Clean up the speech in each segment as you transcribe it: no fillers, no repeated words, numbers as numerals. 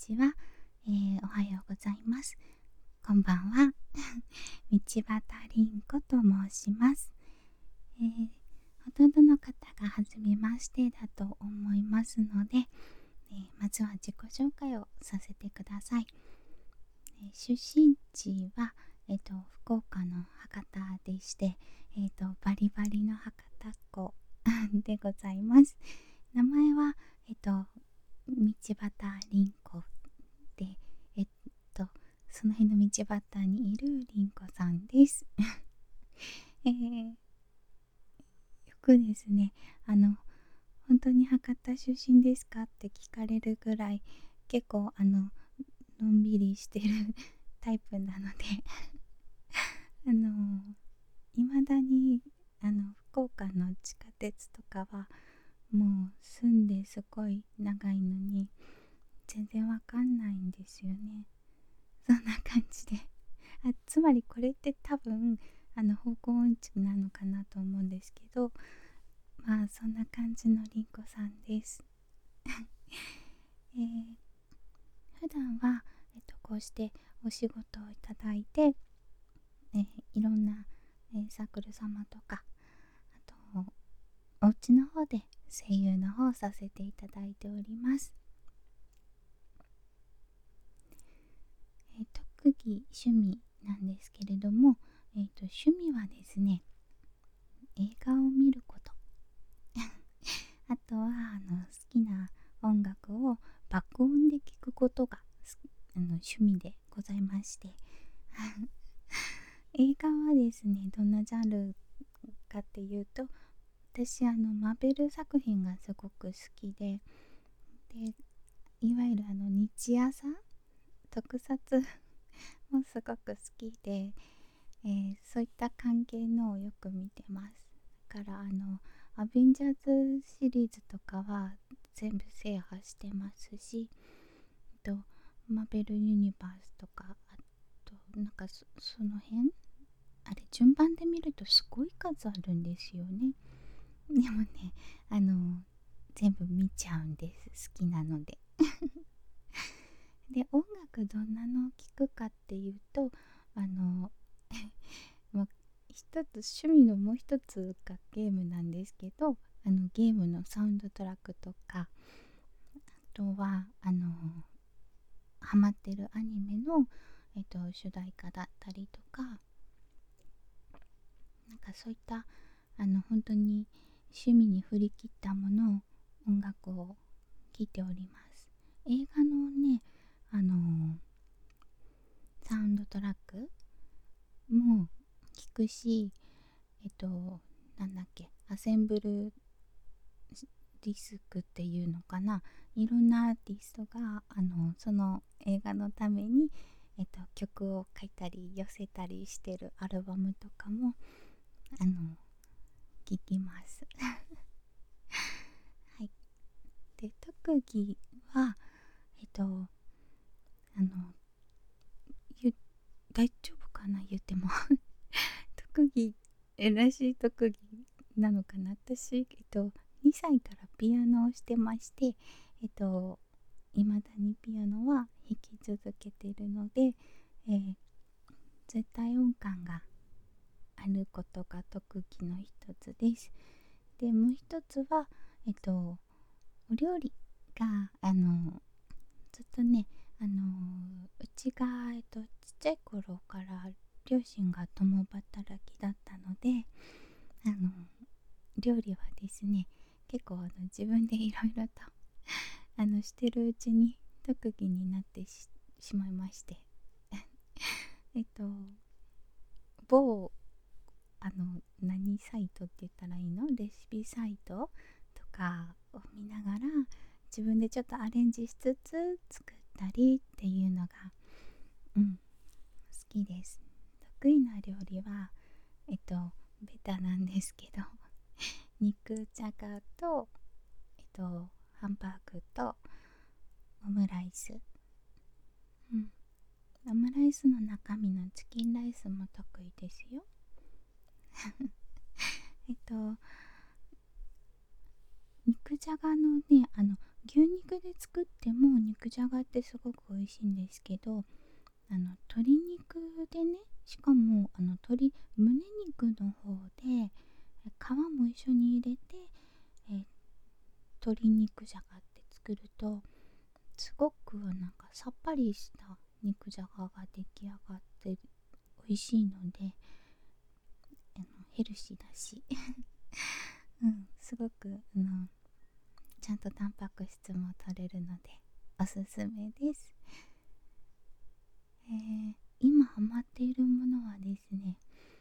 ちは、おはようございます。こんばんは。道端凛子と申します。ほとんどの方が初めましてだと思いますので、まずは自己紹介をさせてください。出身地は、福岡の博多でして、バリバリの博多っ子でございます。名前は、道端凛子で、その辺の道端にいる凛子さんです。よくですね、本当に博多出身ですかって聞かれるぐらい、結構のんびりしてるタイプなので未だに福岡の地下鉄とかはもう住んですごい長いのに全然わかんないんですよね。そんな感じでつまりこれって多分方向音痴なのかなと思うんですけど、まあそんな感じのりんこさんです。えー普段は、こうしてお仕事をいただいて、いろんな、サークル様とか、あとお家の方で声優の方をさせていただいております。特技趣味なんですけれども、趣味はですね、映画を見ることあとは好きな音楽を爆音で聴くことが趣味でございまして映画はですね、どんなジャンルかっていうと、私マーベル作品がすごく好きで、いわゆる日朝特撮もすごく好きで、そういった関係のをよく見てます。だからアベンジャーズシリーズとかは全部制覇してますし、マーベルユニバースとか、あとなんかその辺あれ順番で見るとすごい数あるんですよね。でもね、全部見ちゃうんです、好きなので。で、音楽どんなのを聴くかっていうと、まあ、一つ趣味のもう一つがゲームなんですけど、ゲームのサウンドトラックとか、あとはハマってるアニメの、主題歌だったりとか、なんかそういった本当に趣味に振り切ったものを音楽を聴いております。映画のね、サウンドトラックも聞くし、なんだっけ、アセンブルディスクっていうのかな、いろんなアーティストがその映画のために、曲を書いたり寄せたりしてるアルバムとかも聞きますはい。で、特技はあのゆ大丈夫かな言っても特技らしい特技なのかな。私、2歳からピアノをしてまして、未だにピアノは弾き続けてるので、絶対音感があることが特技の一つです。で、もう一つは、お料理が、ずっとね、うちが、ちっちゃい頃から両親が共働きだったので、料理はですね、結構自分でいろいろとしてるうちに特技になってしまいましてえっと某何サイトって言ったらいいの、レシピサイトとかを見ながら自分でちょっとアレンジしつつ作ったりっていうのが、好きです。得意な料理はベタなんですけど肉じゃがとハンバーグとオムライス、オムライスの中身のチキンライスも得意ですよ肉じゃがのね、牛肉で作っても肉じじゃがってすごく美味しいんですけど、鶏肉でね、しかも胸肉の方で皮も一緒に入れて、え鶏肉じゃがって作るとすごくなんかさっぱりした肉じゃがが出来上がって美味しいので、ヘルシーだしすごくちゃんとタンパク質も取れるのでおすすめです。今ハマっているものはですね、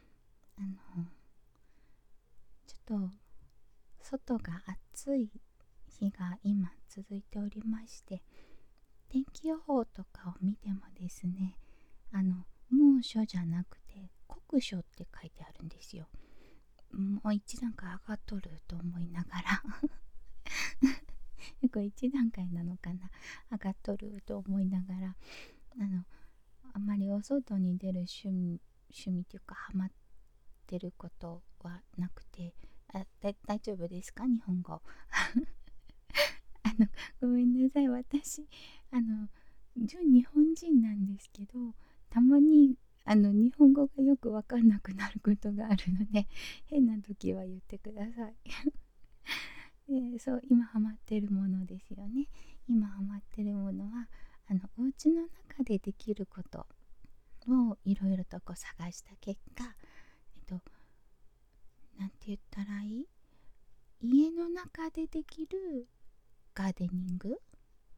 ちょっと外が暑い日が今続いておりまして、天気予報とかを見てもですね、猛暑じゃなくて酷暑って書いてあるんですよ。もう一段階上がっとると思いながらこれ一段階なのかな、上がっとると思いながら、あんまりお外に出る趣味というかハマってることはなくて、大丈夫ですか日本語ごめんなさい、私純日本人なんですけど、たまに日本語がよくわかんなくなることがあるので、変な時は言ってくださいそう、今ハマってるものですよね。今ハマってるものはお家の中でできることをいろいろとこう探した結果、なんて言ったらいい、家の中でできるガーデニング、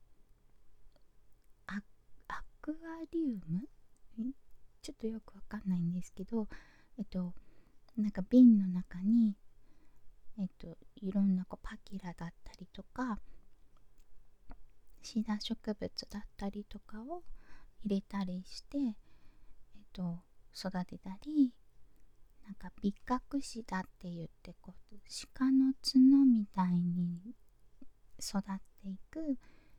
アクアリウム、ちょっとよくわかんないんですけど、なんか瓶の中にいろんなこうパキラだったりとかシダ植物だったりとかを入れたりして、育てたり、なんかビカクシダって言ってこう鹿の角みたいに育っていく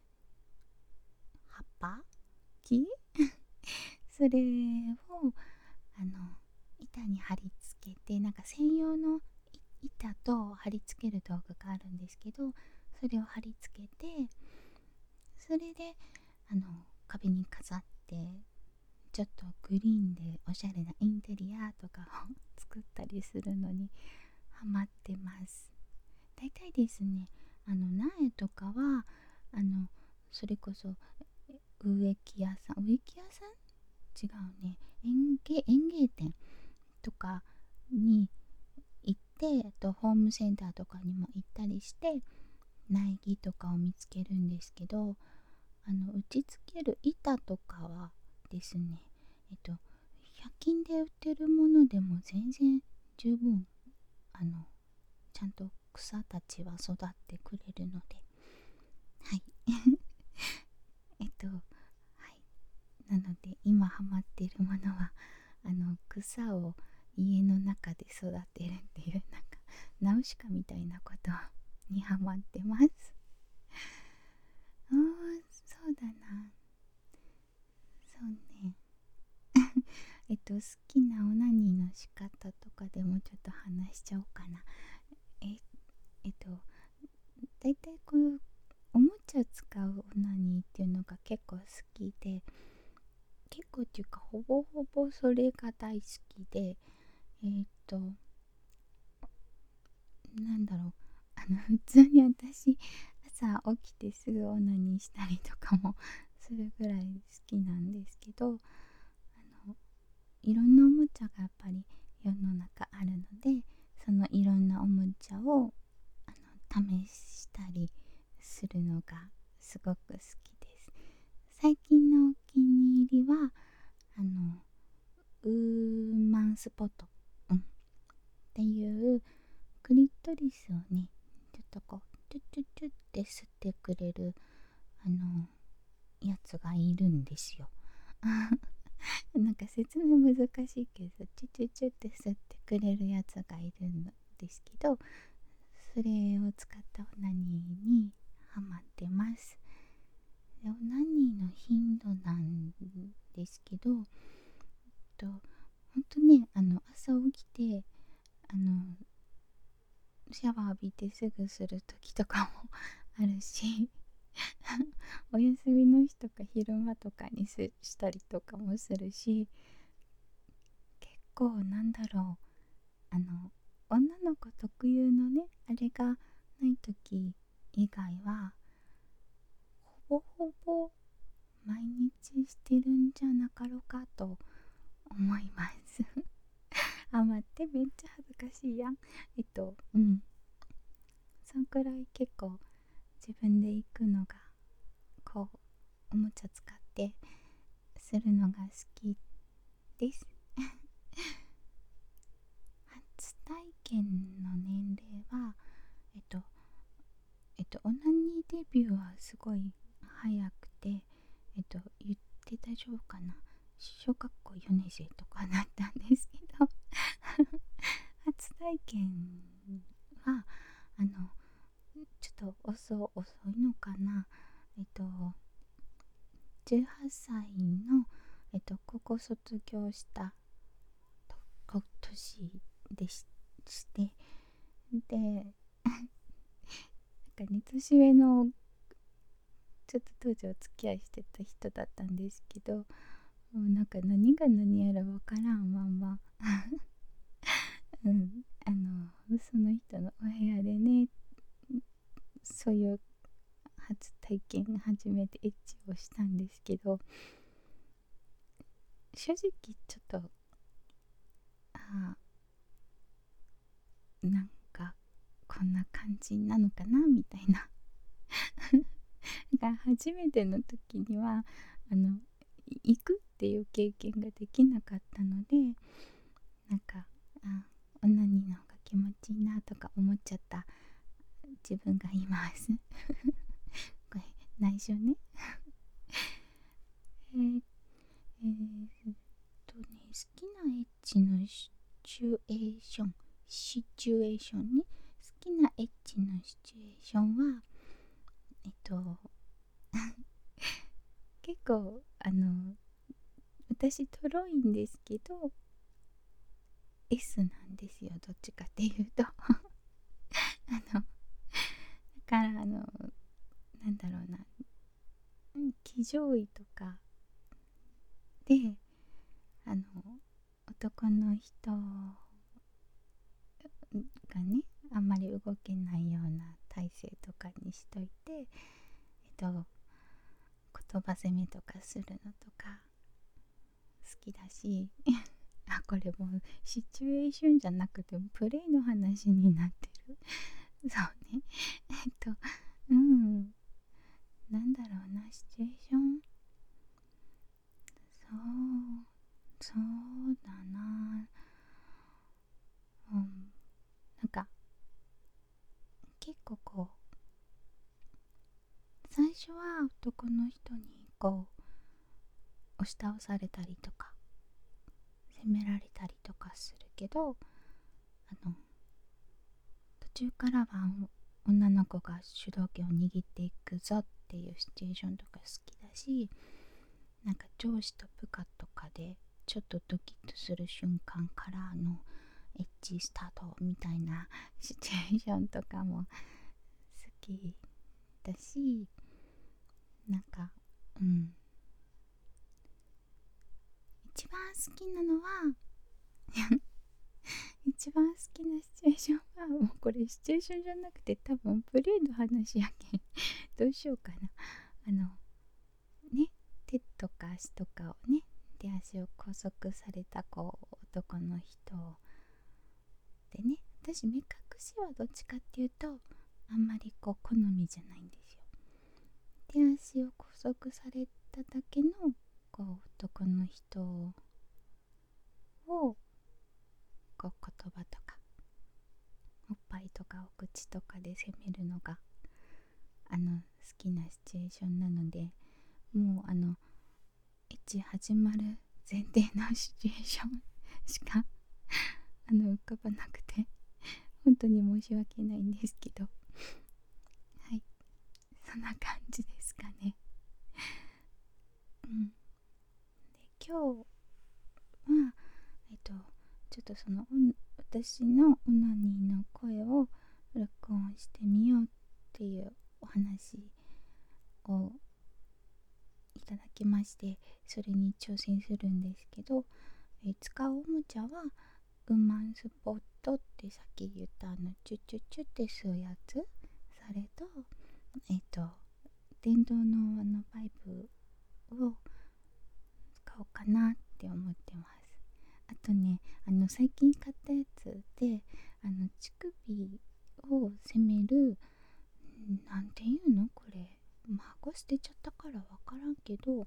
葉っぱ木それを板に貼り付けて、なんか専用の板と貼り付ける道具があるんですけど、それを貼り付けて、それで壁に飾って、ちょっとグリーンでおしゃれなインテリアとかを作ったりするのにハマってます。だいたいですね、苗とかはそれこそ植木屋さん違うね、園芸店とかに行って、ホームセンターとかにも行ったりして苗木とかを見つけるんですけど、打ち付ける板とかはですね、100均で売ってるものでも全然十分ちゃんと草たちは育ってくれるので、はいはいなので今ハマっているものは草を家の中で育てるっていう、なんかナウシカみたいなことにハマってます。そうだな、そうね好きなオナニーの仕方とかでもちょっと話しちゃおうかな。だいたいこういうおもちゃ使うオナニーっていうのが結構好きで、結構っていうかほぼほぼそれが大好きで、なんだろう、普通に私朝起きてすぐオナニーしたりとかもするぐらい好きなんですけど、いろんなおもちゃがやっぱり世の中あるので、そのいろんなおもちゃを試したりするのがすごく好きです。最近のお気に入りはウーマンスポット、っていうクリトリスをね、ちょっとこうチュッチュッチュッって吸ってくれるやつがいるんですよなんか説明難しいけど、チュチュチュって吸ってくれるやつがいるんですけど、それを使ったオナニーにハマってます。でオナニーの頻度なんですけど、ほんとね、朝起きてシャワー浴びてすぐする時とかもあるしお休みの日とか昼間とかにしたりとかもするし、結構なんだろう、女の子特有のねあれがない時以外はほぼほぼ毎日してるんじゃなかろうかと思いますあ、待って、めっちゃ恥ずかしいやん。そんくらい結構自分で行くのが、こうおもちゃ使ってするのが好きです初体験の年齢はオナニーデビューはすごい早くて、言って大丈夫かな、小学校4年生とかだったんですけど初体験はちょっと遅いのかな、18歳の、高校卒業した年でしてでなんかね、年上のちょっと当時お付き合いしてた人だったんですけど、もうなんか何が何やらわからんまんまその人のお部屋でね、そういう初体験初めてエッチをしたんですけど、正直ちょっとなんかこんな感じなのかなみたいなが初めての時には行くっていう経験ができなかったので、なんかオナニーの方が気持ちいいなとか思っちゃった自分がいますこれ内緒ねえー好きなエッチのシチュエーションね、好きなエッチのシチュエーションは結構私トロいんですけど S なんですよ、どっちかっていうとだからなんだろうな、騎乗位とかで男の人がねあんまり動けないような体勢とかにしといて、言葉攻めとかするのとか好きだしこれもうシチュエーションじゃなくてプレイの話になってるそうねなんだろうな、シチュエーション、そうだな、なんか結構最初は男の人に押し倒されたりとか責められたりとかするけど、途中からは女の子が主導権を握っていくぞっていうシチュエーションとか好きだし、なんか上司と部下とかでちょっとドキッとする瞬間からのエッチスタートみたいなシチュエーションとかも好きだし、なんか一番好きなのは一番好きなシチュエーションはもうこれシチュエーションじゃなくて多分プレイの話やけんどうしようかな、ね、手とか足とかをね、手足を拘束された男の人でね、私目隠しはどっちかっていうとあんまり好みじゃないんですよ。手足を拘束されただけの男の人を言葉とかおっぱいとかお口とかで攻めるのが好きなシチュエーションなので、もうエッチ始まる前提のシチュエーションしか浮かばなくて本当に申し訳ないんですけど、はい、そんな感じですかね。で今日はちょっと私のオナニーの声を録音してみようっていうお話をただきまして、それに挑戦するんですけど、使うおもちゃはウーマンスポットってさっき言ったチュッチュッチュって吸うやつ、それと電動のパイプを使おうかなって思ってます。あとね、最近買ったやつで乳首を責める、なんていうのこれ、箱捨てちゃったからわからんけど、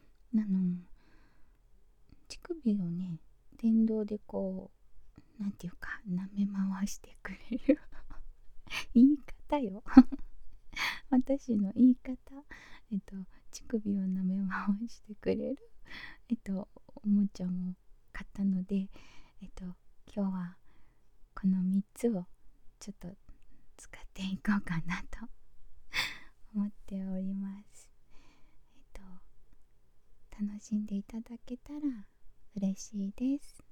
乳首をね、電動でこう、なんていうか、舐め回してくれる言い方よ私の言い方、乳首を舐め回してくれるおもちゃも買ったので、今日はこの3つをちょっと使っていこうかなと思っております。楽しんでいただけたら嬉しいです。